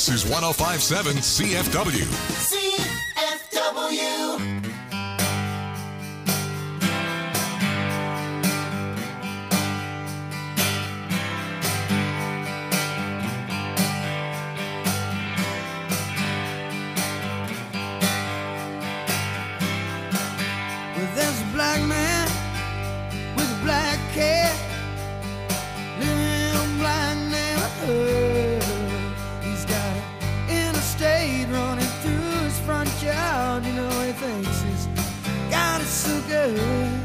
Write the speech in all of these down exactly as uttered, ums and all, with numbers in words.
This is one oh five point seven C F W. C F W. There's a black man with a black cat living in a black neighborhood. He's got an interstate running through his front yard. You know, he thinks he's got it so good.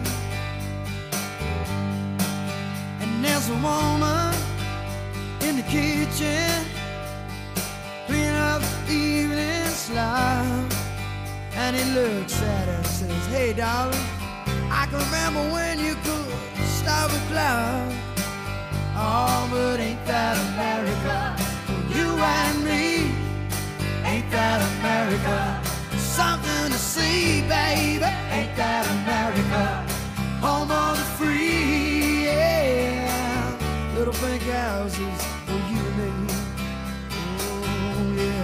And there's a woman in the kitchen cleaning up the evening slop. And he looks at her and says, hey, darling, I can remember when you could stop a cloud. Oh, but ain't that America for you and me? Ain't that America? Something to see, baby. Ain't that America? Home of the free, yeah. Little pink houses for you and me. Oh, yeah.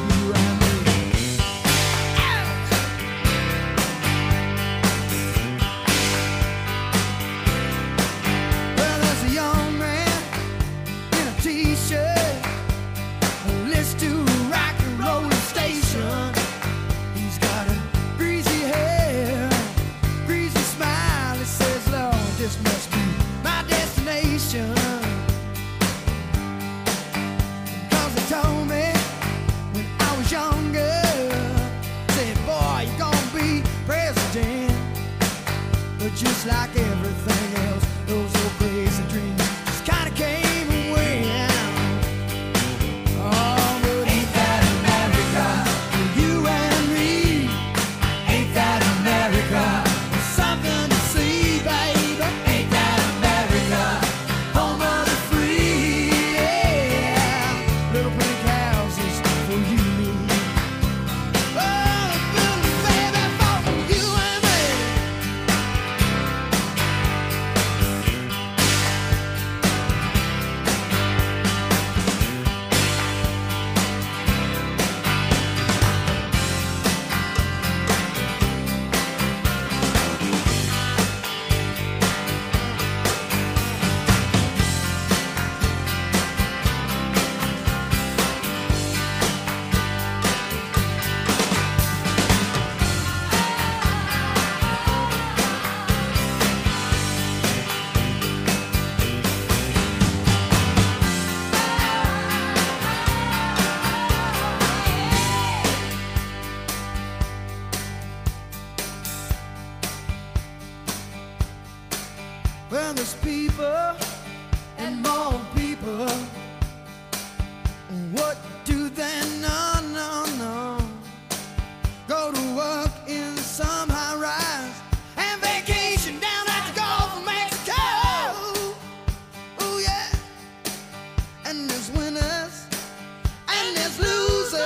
This must be my destination. Cause they told me when I was younger, said, boy, you're gonna be president. But just like everything else, those old crazy dreams just kinda came and went. Oh, but ain't that America for you and me? Ain't that America? Something to see, baby. Well, there's people and more people. What do they know? No, no. Go to work in some high rise and vacation down at the Gulf of Mexico. Oh, yeah. And there's winners and there's losers,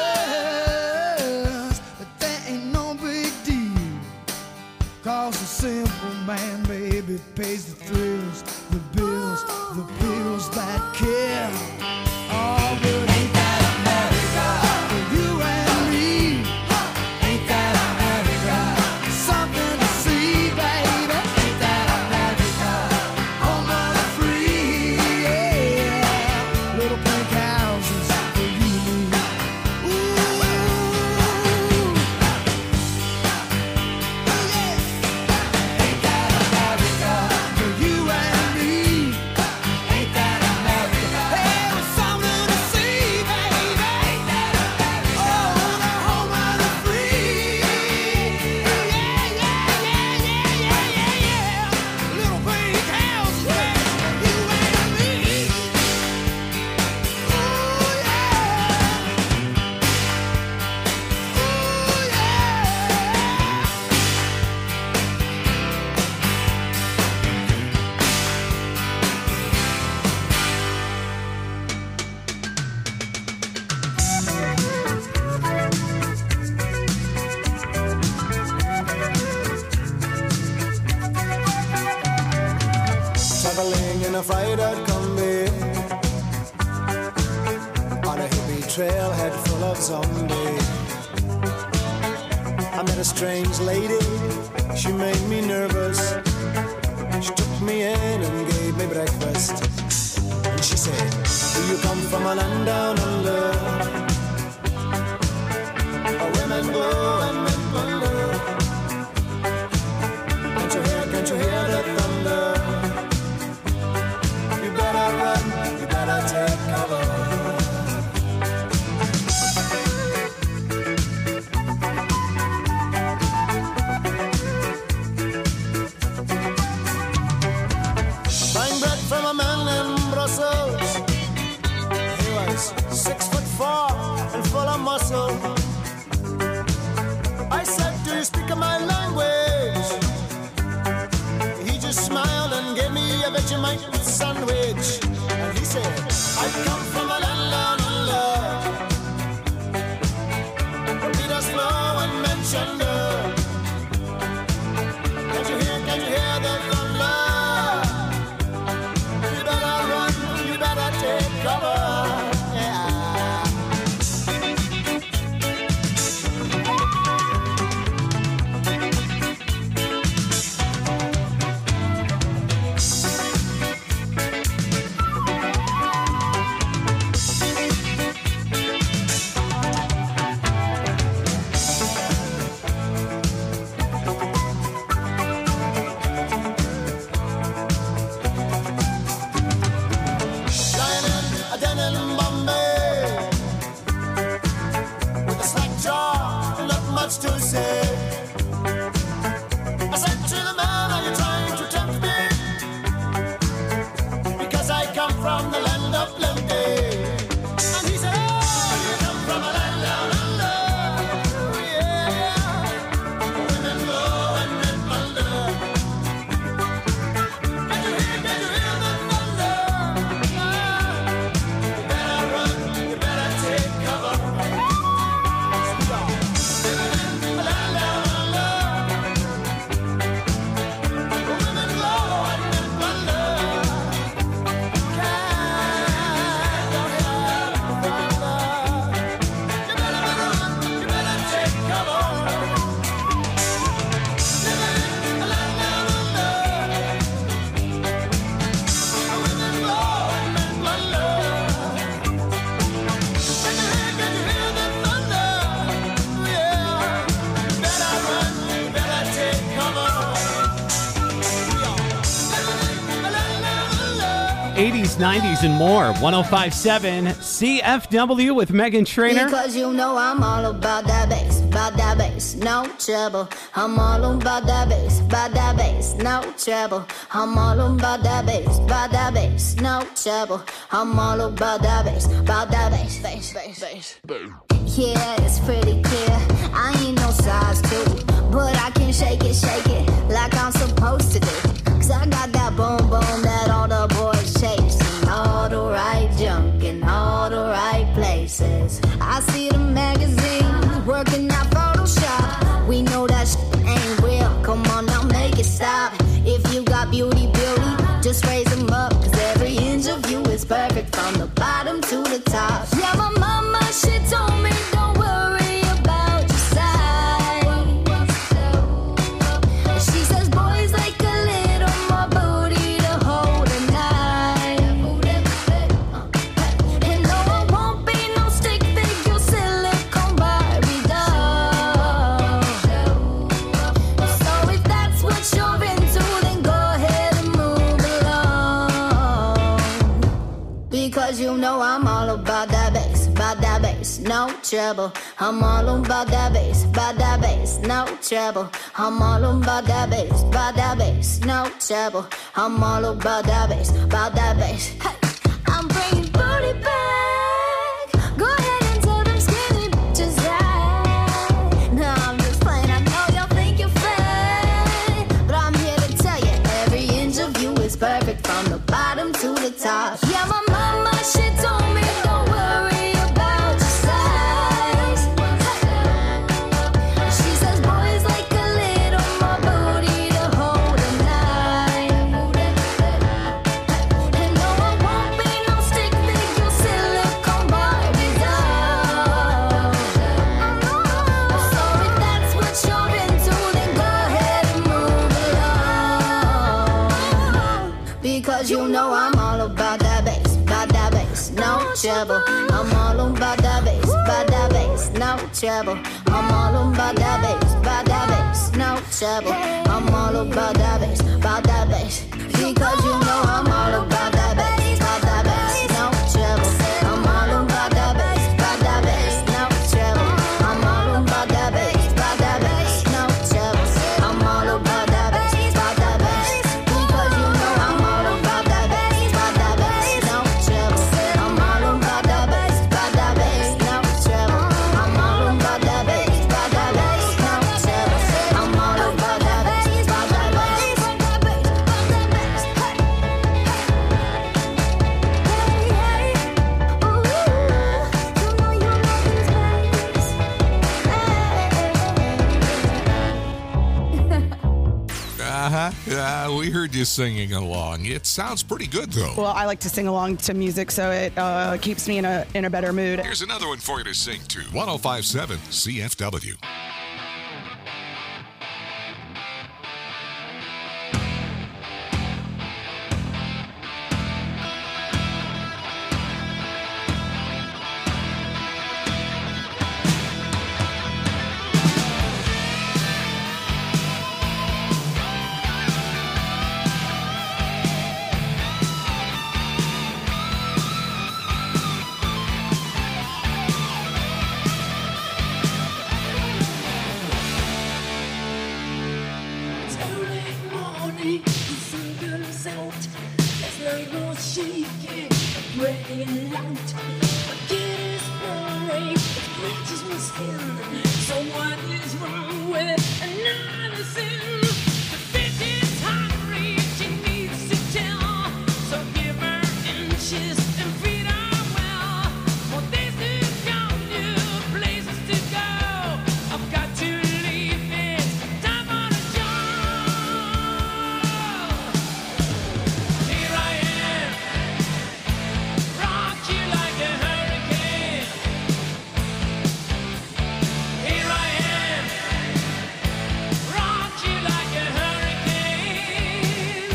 but that ain't no big deal. Cause the simple man, baby, pays the thrills, the bills, the bills that kill. Oh, but ain't that America for you and me? Ain't that America? Something to see, baby. Ain't that America? Home of the free, yeah. Little pink houses for you and me. Ooh, ooh, yeah. Ain't that America for you and me? Ain't that America? Hey, there's something to see, baby. Ain't that America? Oh, the home of the free. Yeah, yeah, yeah, yeah, yeah, yeah, yeah. Little pink houses for you and me. Ooh, yeah. Ooh, yeah. Traveling in a freighter combi on a hippie trailhead love zombie. I met a strange lady, she made me nervous. She took me in and gave me breakfast. And she said, do you come from a land down under? Where women go and men wonder. Can't you hear, can't you hear the thunder? You better run, you better take cover. Six foot four and full of muscle. I said, do you speak my language? He just smiled and gave me a Vegemite sandwich. And he said, I come from a land down under. The beaters flow and mention the. Can't you hear, can't you hear the thunder? You better run, you better take cover. To say, I said to the man, are you trying to tempt me? Because I come from the land of plenty. And he said, oh, you come from a land down under. Yeah, women go and men wonder. Can you hear, can you hear the thunder? You better run, you better take cover. eighties, nineties, and more. one oh five point seven C F W with Meghan Trainor. Because you know I'm all about that bass, about that bass, no trouble. I'm all about that bass, about that bass, no trouble. I'm all about that bass, about that bass, no trouble. I'm all about that bass, about that bass, bass, bass, bass. Yeah, it's pretty clear. I ain't no size two, but I can shake it, shake it like I'm supposed to do. Cause I got that boom boom that all the boys chase, and all the right junk in all the right places. I see the magazines working out Photoshop. We know that shit ain't real. Come on now, make it stop. If you got beauty, beauty, just raise them up. Cause every inch of you is perfect from the bottom to the top. Yeah, my mama, she told me don't worry about your size. She says boys like a little more booty to hold a knife. And no, I won't be no stick figure silicone Barbie doll. So if that's what you're into, then go ahead and move along. Because you know I'm all about that bass, about that bass, no trouble. I'm all about that bass, about that bass, no trouble. I'm all about that bass, about that bass, no trouble. I'm all about that bass, about that bass. Hey, I'm bringing booty back. Go ahead and tell them skinny bitches that. No, I'm just playing. I know y'all think you're fake, but I'm here to tell you every inch of you is perfect from the bottom to the top. Yeah, my mama, she told me don't worry about your size. She says boys like a little more booty to hold a knife. And no, I won't be no stick figure silicone Barbie doll. Because you know I'm all about that bass, about that bass, no trouble. I'm all about that bass, about that bass, no trouble. I'm all about that bass, about that bass, no trouble. I'm all about that bass, about that bass. Because you know I'm all about that bass, about that bass, no trouble. I'm all about that bass, about that bass, no trouble. I'm all about that bass, about that bass, no trouble. I'm all about that bass, about that bass. Because you know I'm all about that bass, about that bass, no trouble. I'm all about that bass, about that bass, no trouble. I'm all about that bass, about that bass, no trouble. I'm all about that bass, about that bass, about that bass, about that bass. Hey, hey, ooh, you know you love this bass. Hey. Uh-huh. Uh, we heard you singing along. It sounds pretty good, though. Well, I like to sing along to music, so it uh, keeps me in a in a better mood. Here's another one for you to sing to. one oh five point seven C F W. It's early morning, the sun comes out. There's no more shaking, breaking light. My kid is boring, it scratches my skin. So what is wrong with another sin? The bitch is hungry, she needs to tell. So give her inches and feed her well. More days to come, new places to go. I've got to leave it, time for a job. Here I am, rock you like a hurricane. Here I am, rock you like a hurricane.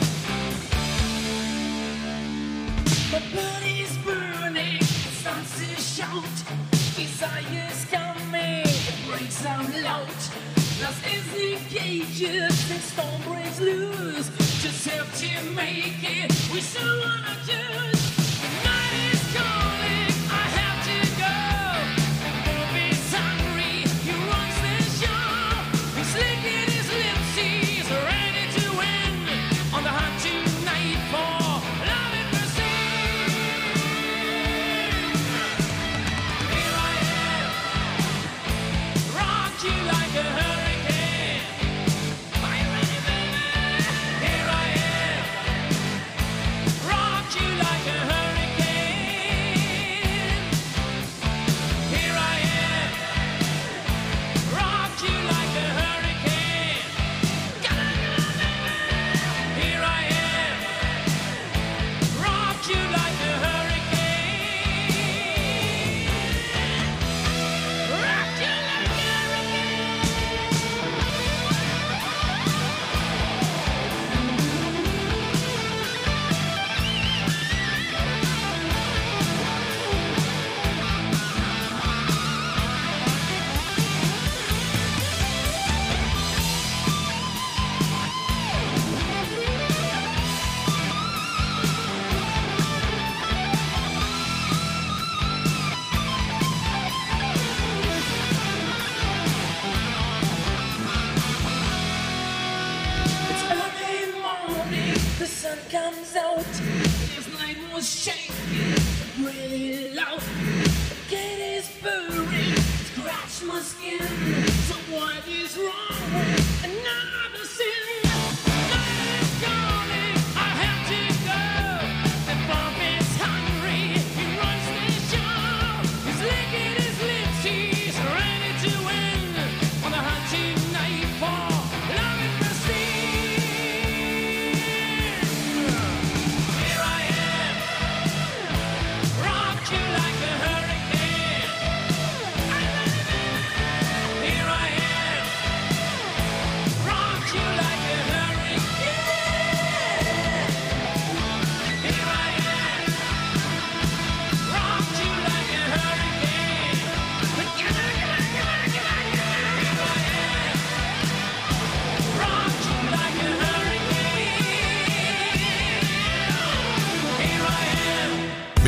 My body's burning, it starts to shout. Desire's coming, it breaks out loud. Lost is the cages, and storm breaks loose. Just have to make it, we still wanna choose. The night is calling, I have to go. The wolf is hungry, he runs the show. He's licking his lips, he's ready to win. On the hunt tonight for love and mercy. Here I am, rock you like a hurricane. Are you ready, baby? Here I am, rock you like a hurricane. Here I am, rock you like a hurricane. Come on, come on, baby. Here I am, rock you like a hurricane. Rock you like a hurricane. It's early morning, the sun comes out. This night was shaking, really loud. The gate is burning, scratch my skin. So what is wrong with another sin? Night is calling, I have to go. The bomb is hungry, he runs the show. He's licking his lips, he's ready to win. On the hunt tonight for love and mercy. Here I am, rock you like a hurricane. Here I am,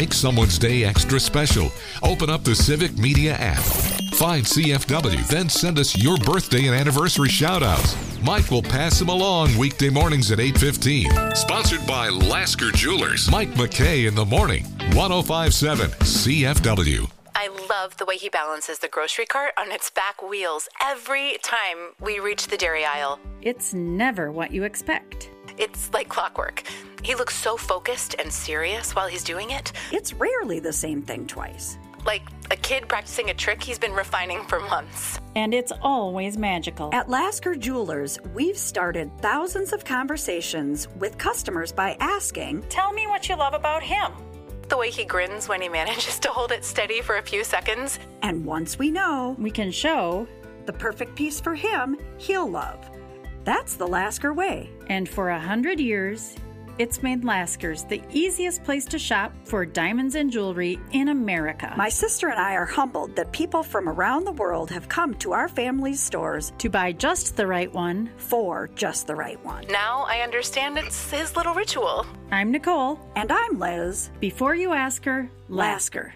Make someone's day extra special. Open up the Civic Media app. Find C F W, then send us your birthday and anniversary shout-outs. Mike will pass them along weekday mornings at eight fifteen. Sponsored by Lasker Jewelers. Mike McKay in the morning. one oh five point seven C F W. I love the way he balances the grocery cart on its back wheels every time we reach the dairy aisle. It's never what you expect. It's like clockwork. He looks so focused and serious while he's doing it. It's rarely the same thing twice. Like a kid practicing a trick he's been refining for months. And it's always magical. At Lasker Jewelers, we've started thousands of conversations with customers by asking, "Tell me what you love about him." The way he grins when he manages to hold it steady for a few seconds. And once we know, we can show the perfect piece for him, he'll love. That's the Lasker way. And for a hundred years, it's made Lasker's the easiest place to shop for diamonds and jewelry in America. My sister and I are humbled that people from around the world have come to our family's stores to buy just the right one for just the right one. Now I understand it's his little ritual. I'm Nicole. And I'm Liz. Before you ask her, Lasker.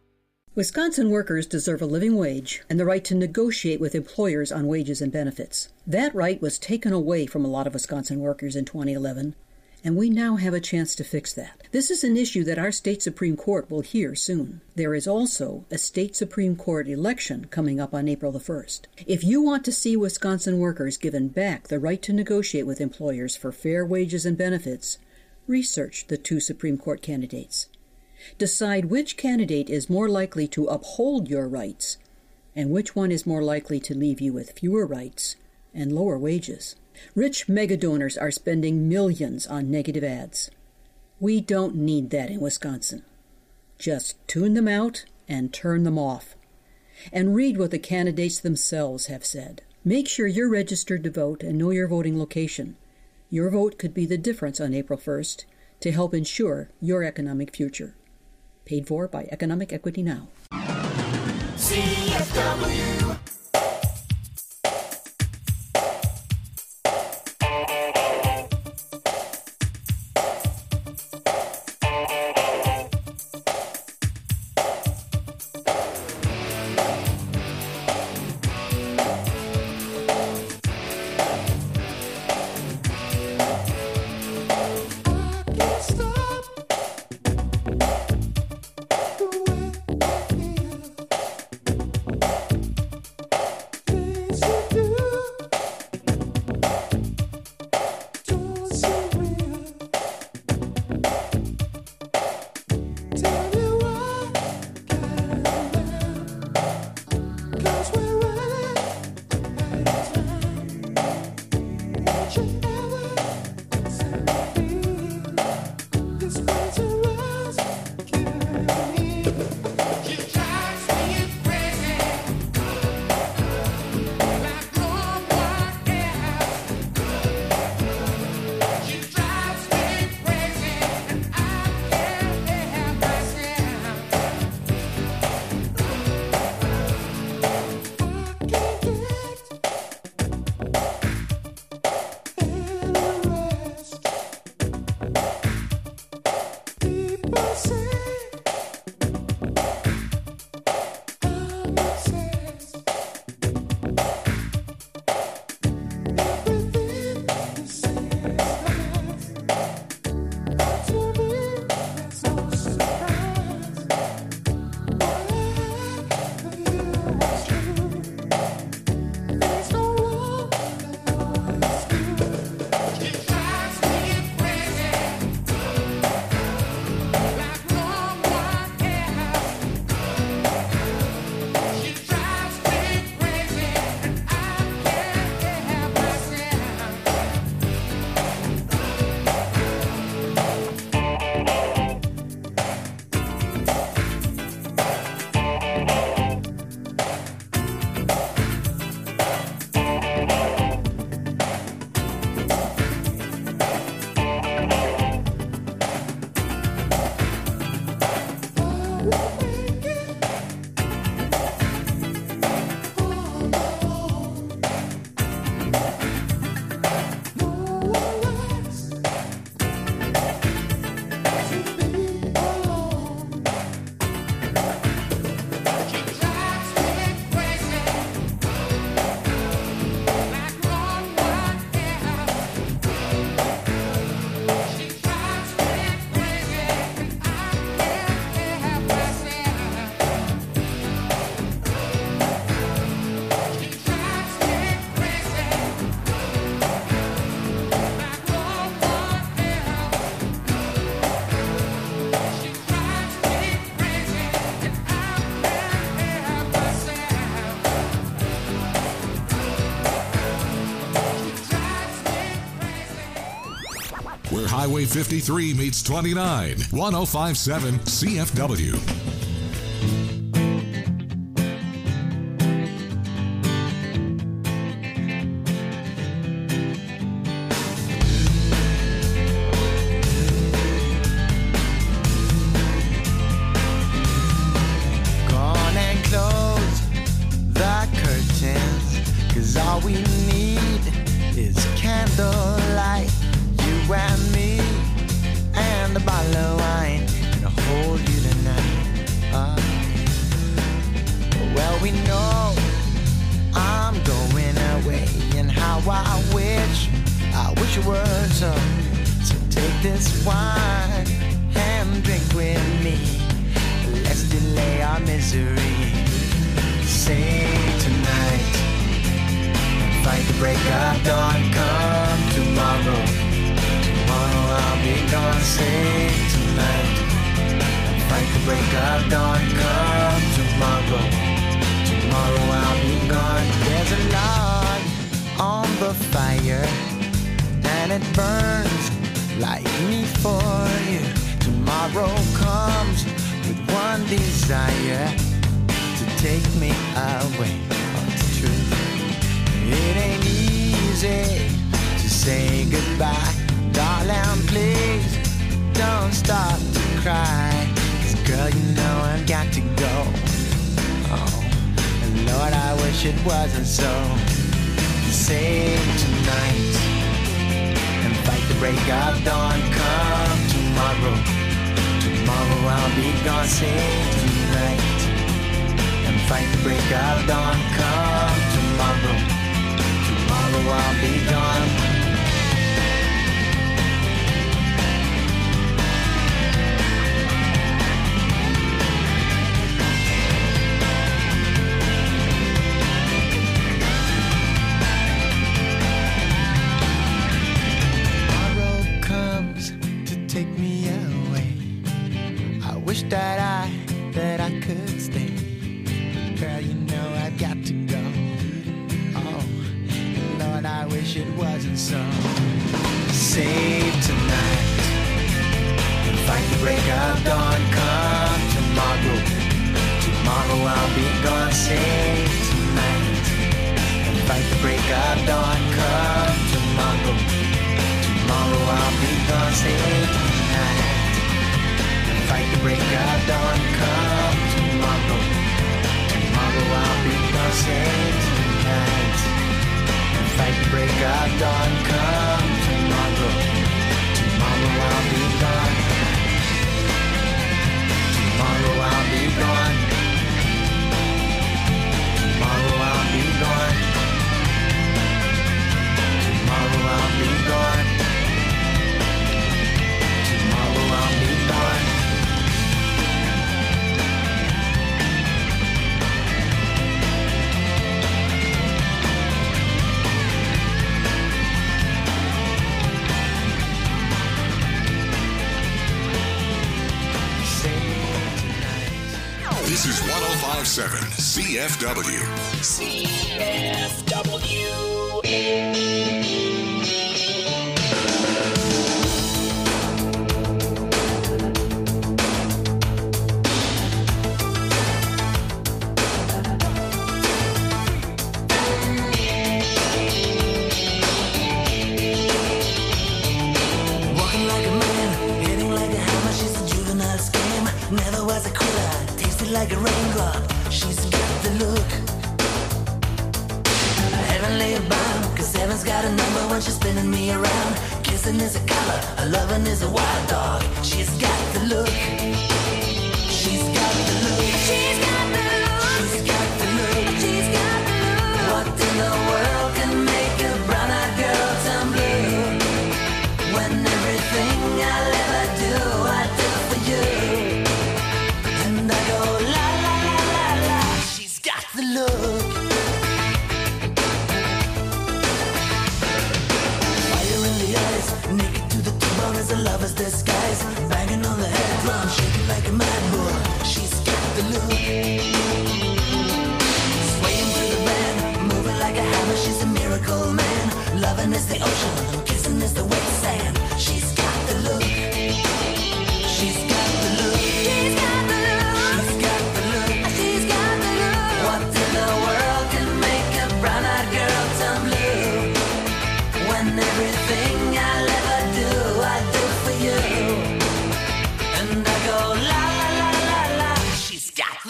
Wisconsin workers deserve a living wage and the right to negotiate with employers on wages and benefits. That right was taken away from a lot of Wisconsin workers in twenty eleven. And we now have a chance to fix that. This is an issue that our state Supreme Court will hear soon. There is also a state Supreme Court election coming up on April the first. If you want to see Wisconsin workers given back the right to negotiate with employers for fair wages and benefits, research the two Supreme Court candidates. Decide which candidate is more likely to uphold your rights and which one is more likely to leave you with fewer rights and lower wages. Rich megadonors are spending millions on negative ads. We don't need that in Wisconsin. Just tune them out and turn them off. And read what the candidates themselves have said. Make sure you're registered to vote and know your voting location. Your vote could be the difference on April first to help ensure your economic future. Paid for by Economic Equity Now. C F W. where Highway fifty-three meets twenty-nine. one oh five point seven C F W. Gone and close the curtains, 'cause all we need is candlelight. You and me and a bottle of wine, and I'll hold you tonight. Uh, well, we know I'm going away, and how I wish, I wish it were so. So take this wine and drink with me. Let's delay our misery. Say tonight, fight the break of dawn. Come tomorrow, tomorrow I'll be gone. Say tonight, fight the break of dawn. Come tomorrow, tomorrow I'll be gone. There's a log on the fire, and it burns like me for you. Tomorrow comes with one desire, to take me away. Oh, it's true. It ain't easy to say goodbye. Darling, please don't stop to cry. 'Cause girl, you know I've got to go. Oh, and Lord, I wish it wasn't so. Save tonight and fight the break of dawn. Come tomorrow, tomorrow I'll be gone. Save tonight and fight the break of dawn. Come tomorrow, tomorrow I'll be gone. Tomorrow comes to take me away. I wish that I, that I could stay. Girl, you know I've got to go. Oh, Lord, I wish it wasn't so. Save tonight and fight the break of dawn. Come tomorrow, tomorrow I'll be gone. Save tonight and fight the break of dawn. Come tomorrow, tomorrow I'll be gone. Save tonight and fight the break of dawn. Come tomorrow, tomorrow I'll be gone. Save tonight and fight the break of dawn. Come tomorrow, tomorrow I'll be gone. Tomorrow I'll be gone. Tomorrow I'll be gone. Tomorrow I'll be gone. Tomorrow I'll be gone. This is one oh five point seven C F W. C F W. Walking like a man, hitting like a hammer. She's a juvenile scam. Never was a quitter, tasted like a raindrop. She's got the look. Heavenly bound, 'cause heaven's got a number when she's spinning me around. Kissing is a color, a loving is a wild dog. She's got the look. She's got the look. She's got the look. She's got the look. She's got the look. What in the world can make a brown-eyed girl turn blue? When everything I'll ever do, I do for you. And I go la la la la la. She's got the look. Fire in the eyes, naked to the bone as a lover's disguise. Banging on the head drum, shaking like a mad bull. She's got the look. Swaying through the band, moving like a hammer. She's a miracle man. Loving is the ocean, kissing is the wet sand. She's got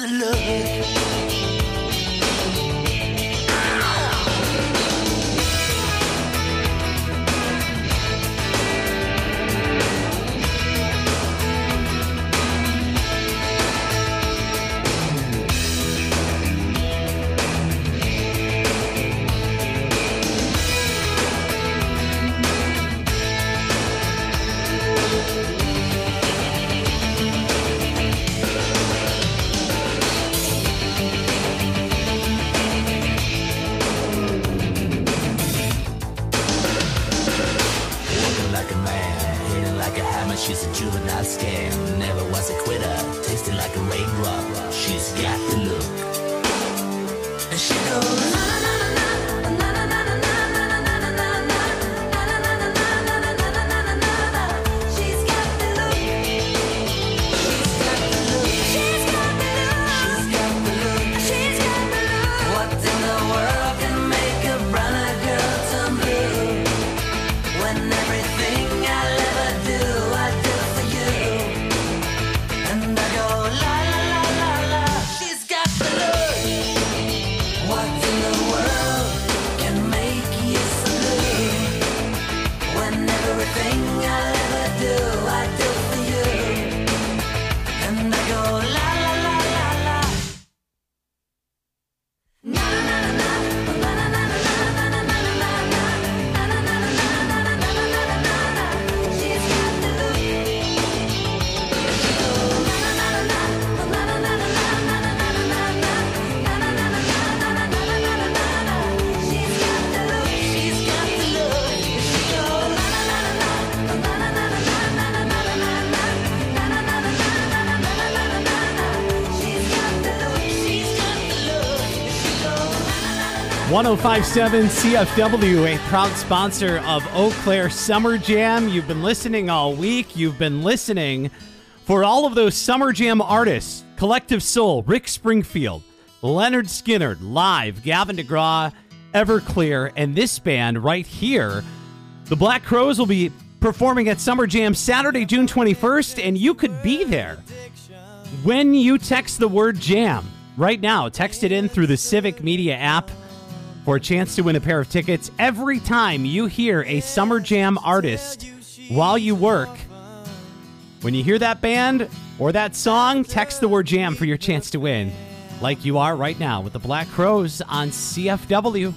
the look. Working like a man, hitting like a hammer. She's a juvenile scam. Never was a quitter, tasting like a raindrop. She's got the look. And she goes, na na na na na na na na na na na na na na. She's got the look. She's got the look. She's got the look. She's got the look. What in the world can make a brown girl turn blue? When everything I'll ever do, I do for you. And I go la la la la la. She's got the look. What in the world can make you so blue? When everything I'll ever do, I do for you. And I go la la la la la. Na na na na na na na na na na na na na. She's got the look. She goes na na na na na na na na na na na na. She's got the look. She's got the look. She goes na na na na na na na na na na na na. She's got the look. She's got the look. She goes. one oh five point seven C F W, a proud sponsor of Eau Claire Summer Jam. You've been listening all week. You've been listening for all of those Summer Jam artists. Collective Soul, Rick Springfield, Leonard Skinner, Live, Gavin DeGraw, Everclear, and this band right here. The Black Crowes will be performing at Summer Jam Saturday, June twenty-first, and you could be there when you text the word jam right now. Text it in through the Civic Media app for a chance to win a pair of tickets every time you hear a Summer Jam artist while you work. When you hear that band or that song, text the word jam for your chance to win, like you are right now with the Black Crowes on C F W.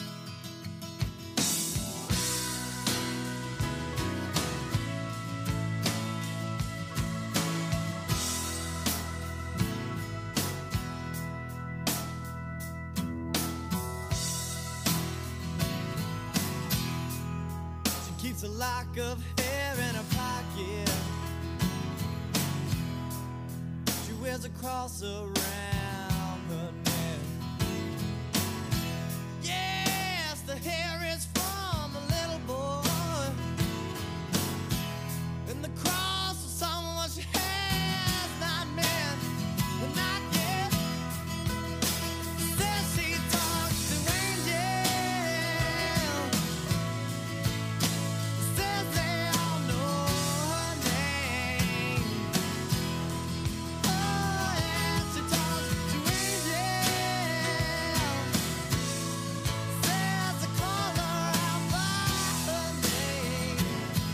She keeps a lock of hair in her pocket. She wears a cross around her neck. Yes, the hair is from a little boy, and the cross is someone she has not met, but not yet. Says she talks to angels. Says they all know her name. Oh, yeah, she talks to angels. Says they call her out by her name.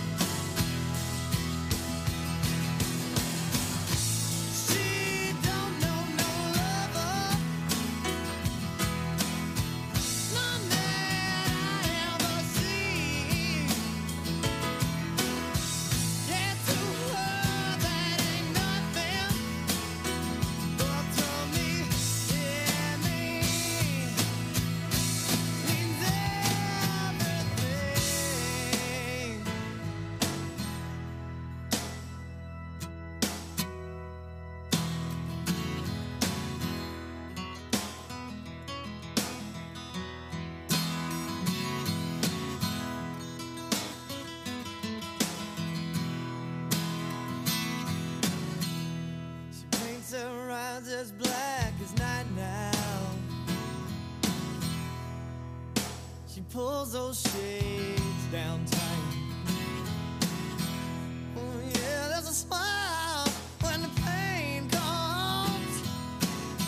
She don't know no lover, none that I ever seen. Yeah, to her that ain't nothing, but to me it means, means everything. She paints her eyes as black as night now. She pulls those shades down tight. Oh yeah, there's a smile when the pain comes.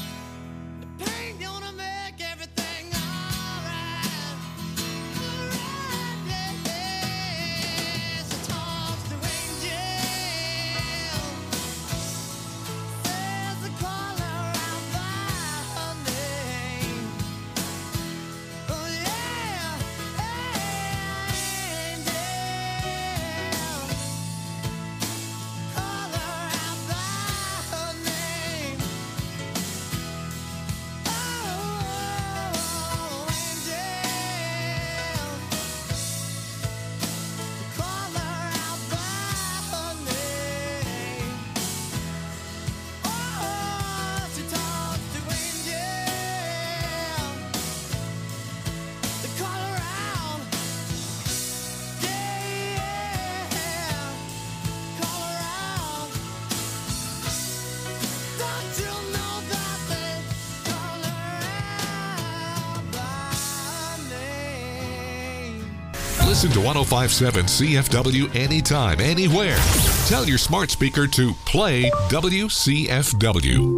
Listen to one oh five point seven C F W anytime, anywhere. Tell your smart speaker to play W C F W.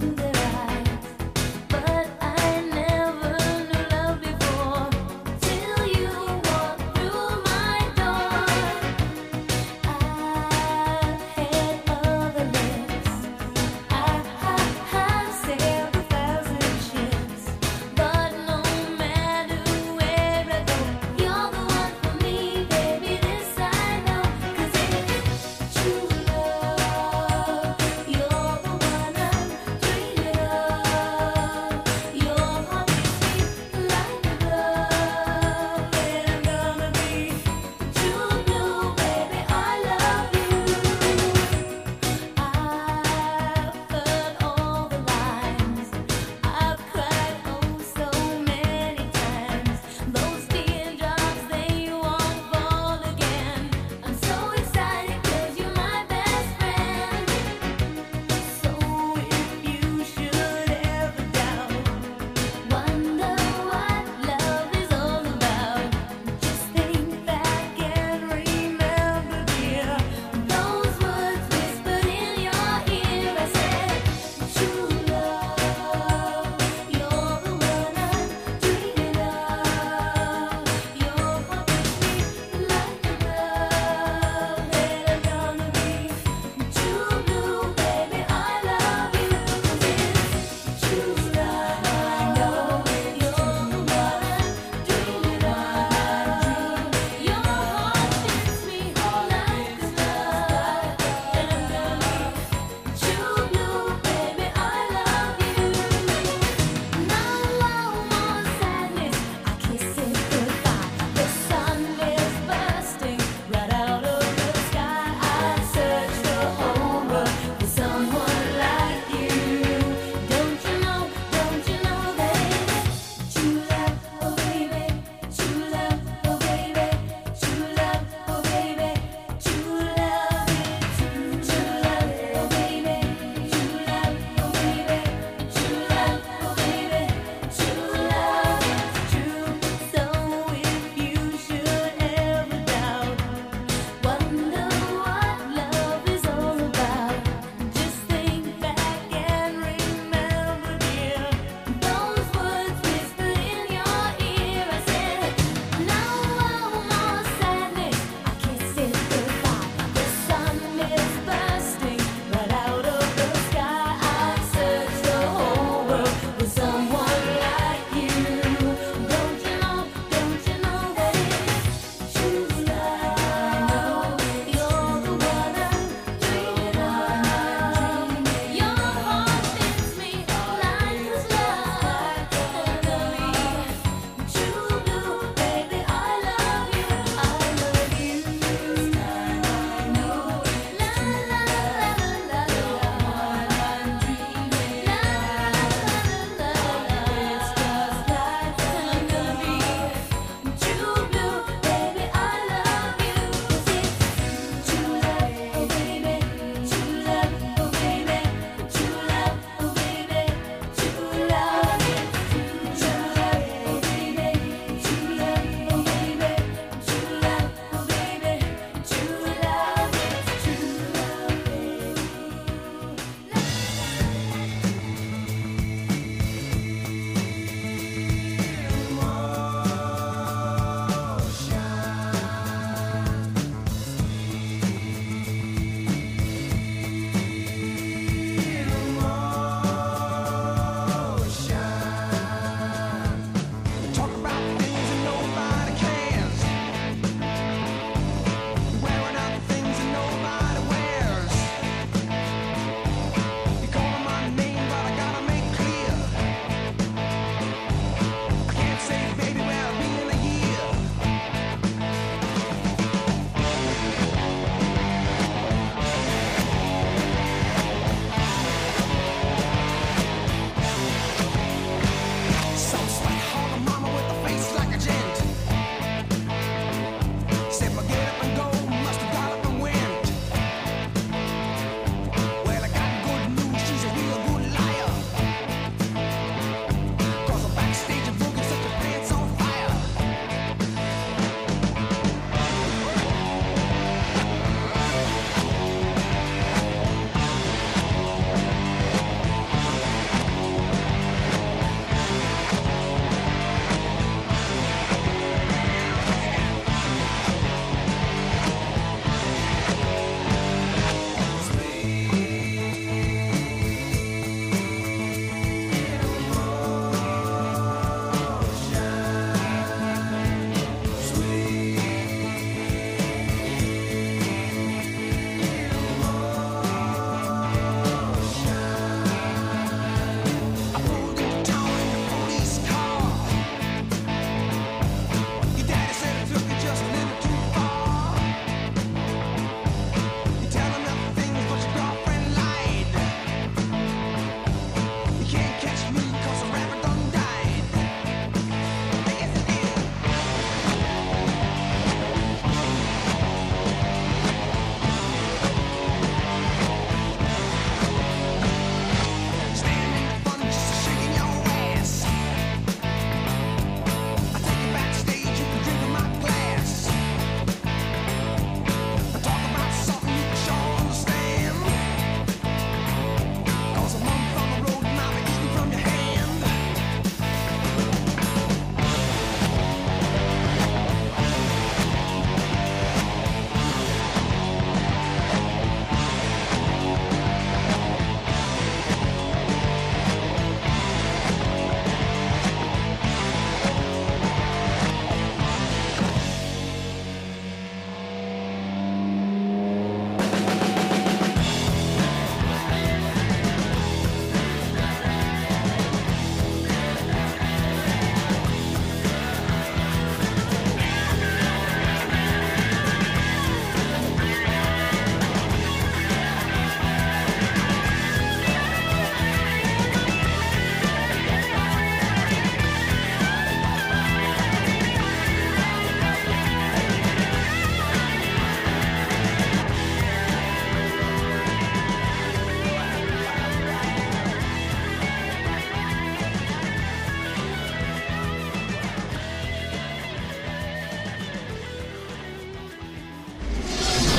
Till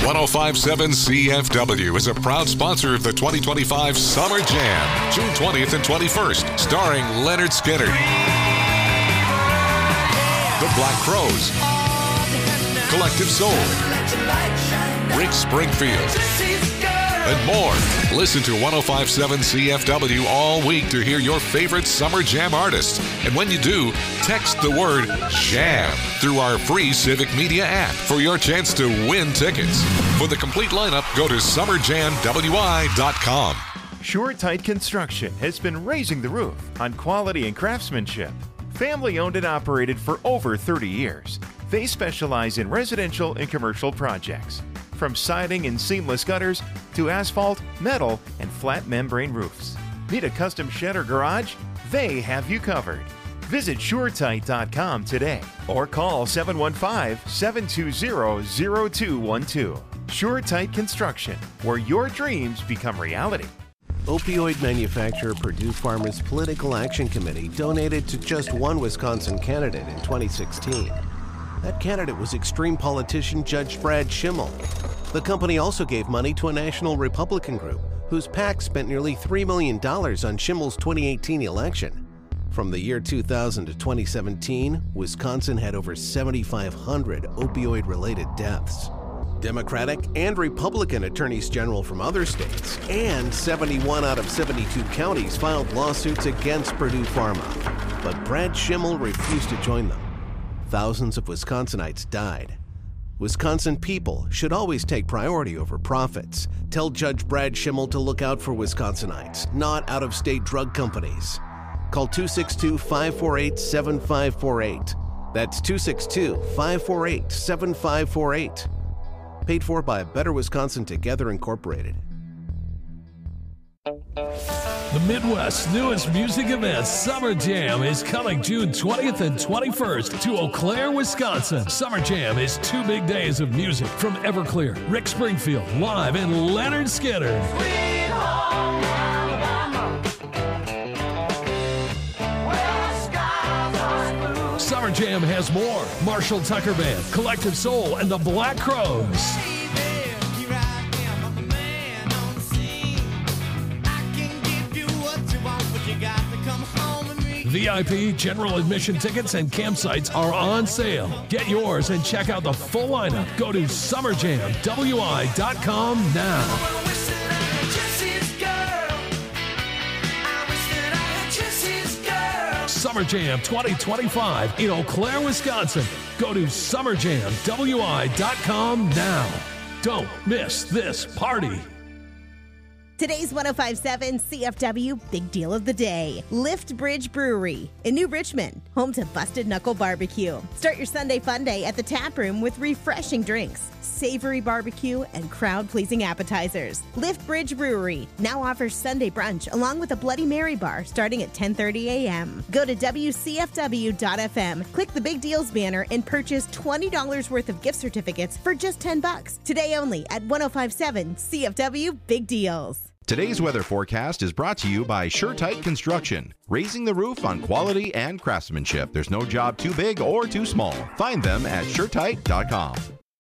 oh five point seven C F W is a proud sponsor of the twenty twenty-five Summer Jam, June twentieth and twenty-first, starring Leonard Skinner, The Black Crowes, Collective Soul, Rick Springfield, and more. Listen to one oh five point seven C F W all week to hear your favorite Summer Jam artists. And when you do, text the word JAM through our free Civic Media app for your chance to win tickets. For the complete lineup, go to summer jam w i dot com. Sure Tight Construction has been raising the roof on quality and craftsmanship. Family owned and operated for over thirty years. They specialize in residential and commercial projects, from siding and seamless gutters to asphalt, metal, and flat membrane roofs. Need a custom shed or garage? They have you covered. Visit sure tight dot com today or call seven one five, seven two zero, zero two one two. Sure Tight Construction, where your dreams become reality. Opioid manufacturer Purdue Pharma's Political Action Committee donated to just one Wisconsin candidate in twenty sixteen. That candidate was extreme politician Judge Brad Schimmel. The company also gave money to a national Republican group whose PAC spent nearly three million dollars on Schimmel's twenty eighteen election. From the year two thousand to twenty seventeen, Wisconsin had over seven thousand five hundred opioid-related deaths. Democratic and Republican attorneys general from other states and seventy-one out of seventy-two counties filed lawsuits against Purdue Pharma. But Brad Schimmel refused to join them. Thousands of Wisconsinites died. Wisconsin people should always take priority over profits. Tell Judge Brad Schimmel to look out for Wisconsinites, not out-of-state drug companies. Call two six two, five four eight, seven five four eight. That's two six two, five four eight, seven five four eight. Paid for by Better Wisconsin Together Incorporated. The Midwest's newest music event, Summer Jam, is coming June twentieth and twenty-first to Eau Claire, Wisconsin. Summer Jam is two big days of music from Everclear, Rick Springfield, live, and Leonard Skinner. Sweet home Alabama, where skies are blue. Summer Jam has more. Marshall Tucker Band, Collective Soul, and the Black Crowes. V I P, general admission tickets, and campsites are on sale. Get yours and check out the full lineup. Go to summer jam w i dot com now. Summer Jam twenty twenty-five in Eau Claire, Wisconsin. Go to summer jam w i dot com now. Don't miss this party. Today's one oh five point seven C F W Big Deal of the Day. Lift Bridge Brewery in New Richmond, home to Busted Knuckle Barbecue. Start your Sunday fun day at the tap room with refreshing drinks, savory barbecue, and crowd-pleasing appetizers. Lift Bridge Brewery now offers Sunday brunch along with a Bloody Mary bar starting at ten thirty a.m. Go to w c f w dot f m, click the Big Deals banner, and purchase twenty dollars worth of gift certificates for just ten bucks. Today only at one oh five point seven C F W Big Deals. Today's weather forecast is brought to you by Sure Tight Construction, raising the roof on quality and craftsmanship. There's no job too big or too small. Find them at sure tight dot com.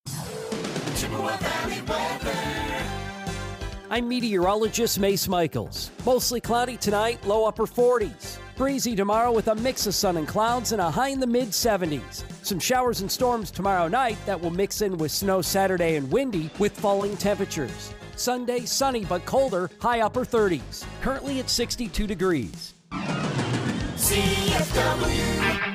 I'm meteorologist Mace Michaels. Mostly cloudy tonight, low upper forties. Breezy tomorrow with a mix of sun and clouds and a high in the mid seventies. Some showers and storms tomorrow night that will mix in with snow Saturday and windy with falling temperatures. Sunday, sunny but colder, high upper thirties. Currently at sixty-two degrees. C F W.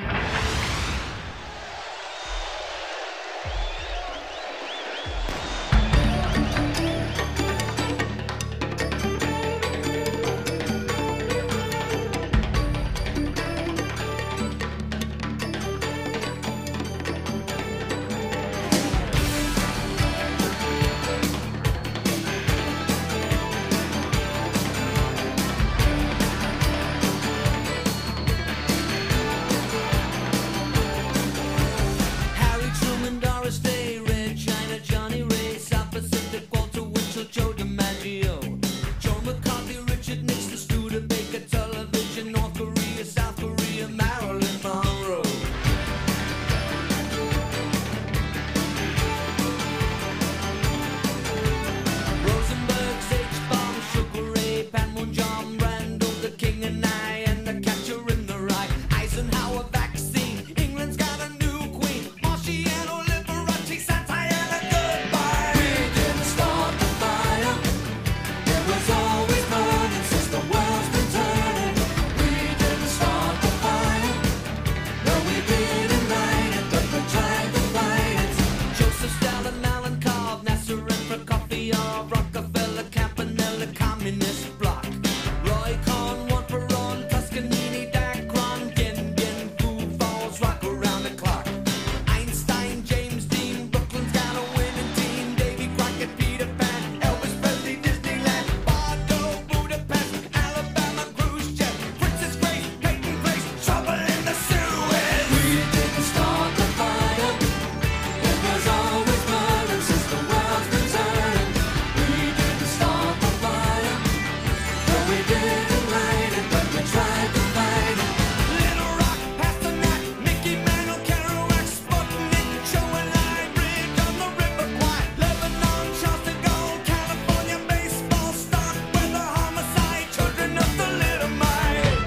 winking an eye and a catcher in the rye. Eisenhower vaccine, England's got a new queen. Marciano, Liberace, Santayana, goodbye. We didn't start the fire. It was always burning since the world's been turning. We didn't start the fire. No, we didn't light it, but we tried to fight it. Joseph Stalin, Alan Cobb, Nasser and Prokofiev, Rockefeller, Campanella, Communist bloc. Roy Cohn, one for on, Toscanini, Dacron, Gin Gin, Food Falls, rock around the clock. Einstein, James Dean, Brooklyn's got a winning team. Davy Crockett, Peter Pan, Elvis Presley, Disneyland, Bordeaux, Budapest, Alabama, Khrushchev, Princess Grace, Peyton Place, trouble in the Suez. We didn't start the fire. It was always burning since the world's been turning. We didn't start the fire. No, we didn't light it, but we tried to fight it. Little Rock, Pasternak, Mickey Mantle, Kerouac, Sputnik, Joe and I, Bridge on the River Kwai, Lebanon, Charleston Gold, California baseball, stock weather, homicide, children of the Little Mite.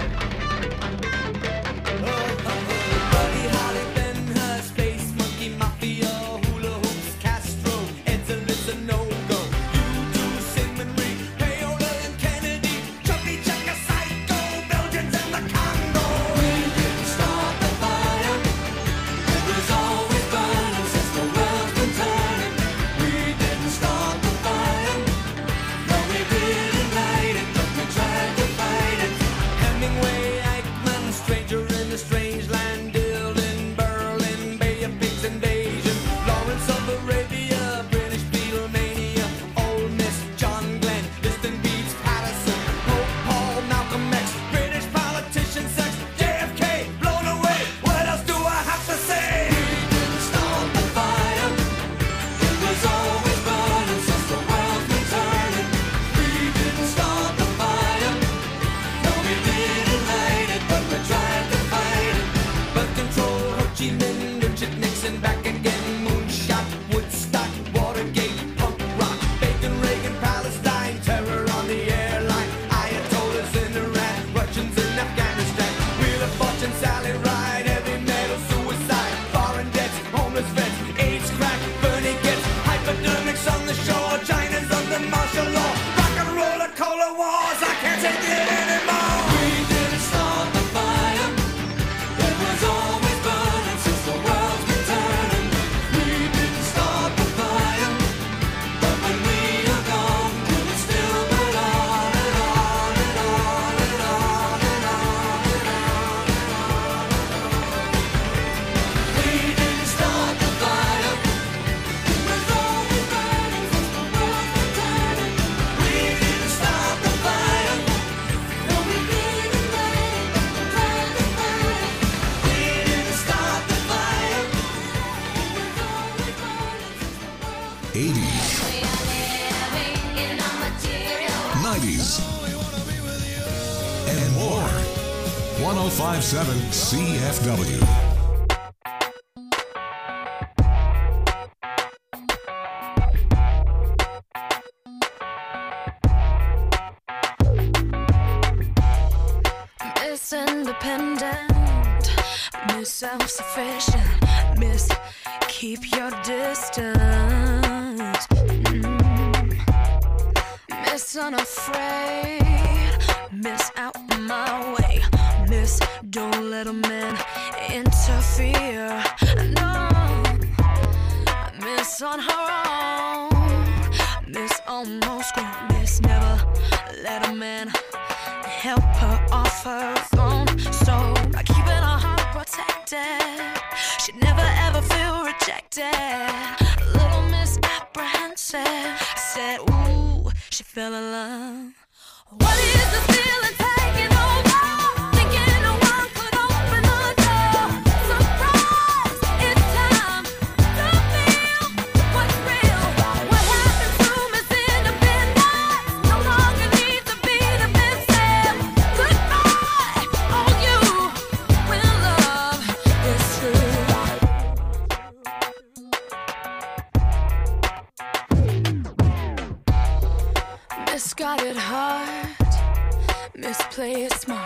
Buddy Holly, Ben Hur, Space Monkey, Mafia, Hula Hoops, Castro, Edsel a no-go. You do Sigmund Reed, Paola and Kennedy, Chubby Checker, Psycho, Belgians and the Congo. We didn't start the fire. It was always burning since the world's been turning. We didn't start the fire. No, we didn't light it, but we tried to fight it. Hemingway, Eichmann, Stranger in a Strange Land, Dylan, Berlin, Bay of Pigs invasion, Lawrence of Arabia, British Beatlemania, Ole Miss, John Glenn, Liston Beats, Patterson, Pope Paul, Malcolm X, British politician, sex, J F K, blown away. What else do I have to say? We didn't start the fire. It was always burning since the world's been turning. We didn't start the fire. No, we didn't light it, but we tried to fight it. Birth control, Ho Chi Minh, Richard Nixon, back again, moonshot, Woodstock, Watergate, punk rock, Bacon, Reagan, Palestine, terror on the airline, Ayatollahs in Iran, Russians in Afghanistan, Wheel of Fortune, Sally Ride, heavy metal, suicide, foreign debts, homeless vets, AIDS, crack, Bernie gets, hypodermics on the shore, China's under martial law, rock and roll, cola wars, I can't take it anymore. We didn't start the fire. It was always burning since the world's been turning. We didn't start the fire, but when we are gone, will it still burn on and on and on and on and on and on and on? We didn't start the fire. It was always burning since the world's been turning. We didn't start the fire. No, we didn't light it, but we tried to fight it. We didn't start the fire. eighties, nineties, and more. one oh five point seven C F W. Miss Independent, Miss Self-Sufficient, Miss Keep Your Distance, Mm. Miss Unafraid, Miss Out My Way, Miss Don't Let a Man Interfere, no, Miss On Her Own, Miss Almost Grown, Miss Never Let a Man help her off her throne. So by keeping her heart protected, she'd never ever feel rejected. Little Miss Apprehensive said, ooh, she fell in love. What is the feeling taking over? Thinking no one could open the door. Surprise, it's time to feel what's real. What happened to Miss Independence? No longer need to be defensive. Goodbye, all you when love is true. Miss got it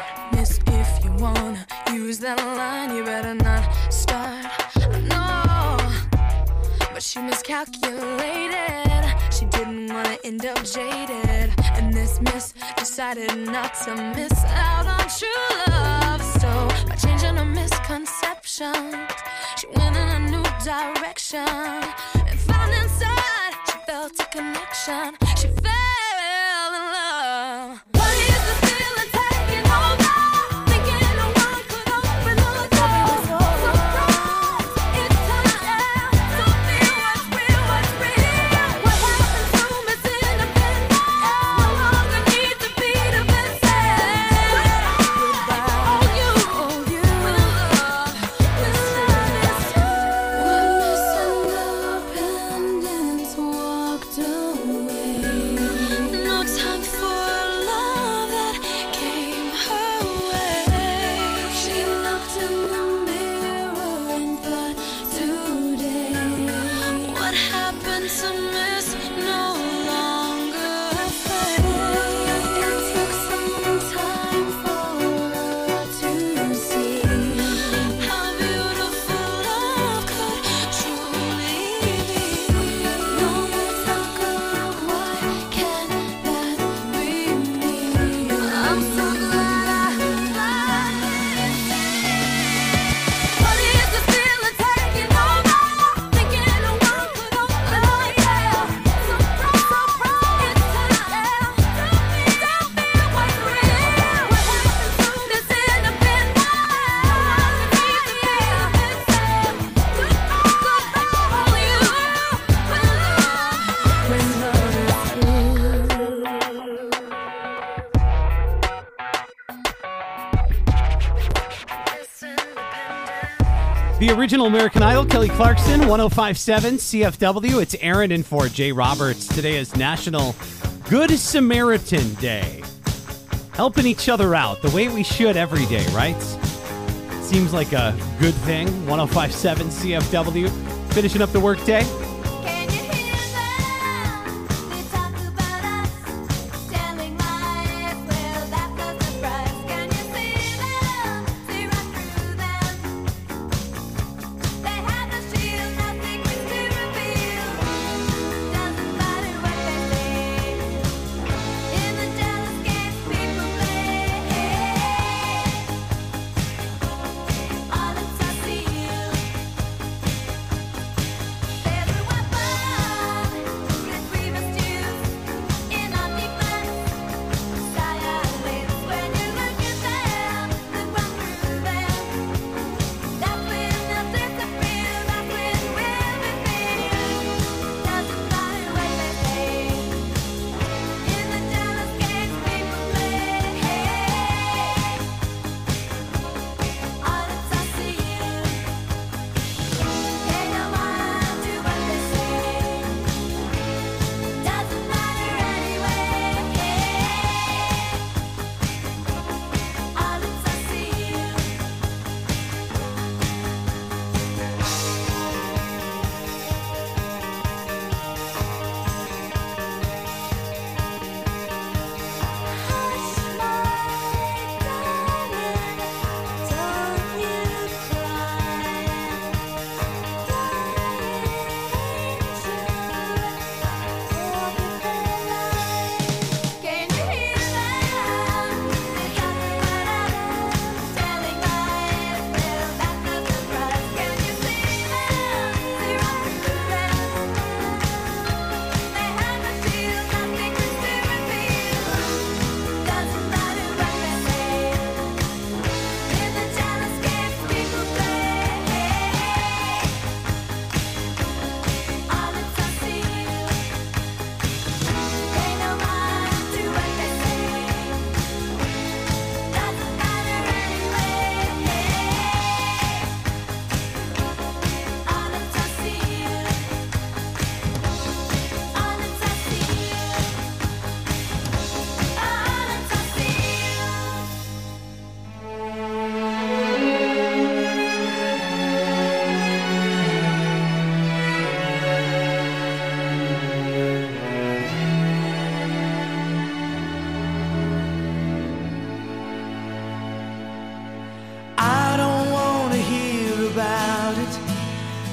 Miss, if you wanna use that line, you better not start. No, but she miscalculated. She didn't wanna end up jaded. And this miss decided not to miss out on true love. So by changing her misconceptions, she went in a new direction and found inside she felt a connection. She fell in love. What is the feeling taking over? Thinking the world could open the door. Surprise! It's time to feel what's real, what's real. What happened to Miss Independent? No longer need to be defensive. Goodbye. Oh, you, oh, you. Love, this time is when Miss Independence walked away. No time for love that came her way. She looked in the mirror and thought, today, what happened to Miss No Longer Afraid? It took some time for her to see how beautiful love could truly be. No more talk of why can't that be me? I'm so glad I finally see. What is this feeling taking over? Thinking the world could open. Oh yeah, surprise, surprise, it's time to feel, feel what's real. What happened to Miss Independent? The original American Idol, Kelly Clarkson, one oh five point seven C F W. It's Aaron in for Jay Roberts. Today is National Good Samaritan Day. Helping each other out the way we should every day, right? Seems like a good thing. one oh five point seven C F W. Finishing up the workday. Everyone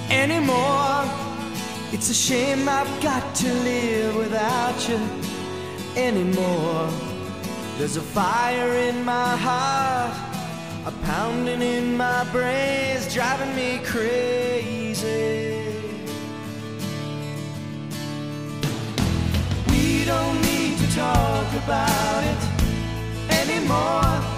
anymore. It's a shame I've got to live without you anymore. There's a fire in my heart, a pounding in my brains, driving me crazy. We don't need to talk about it anymore.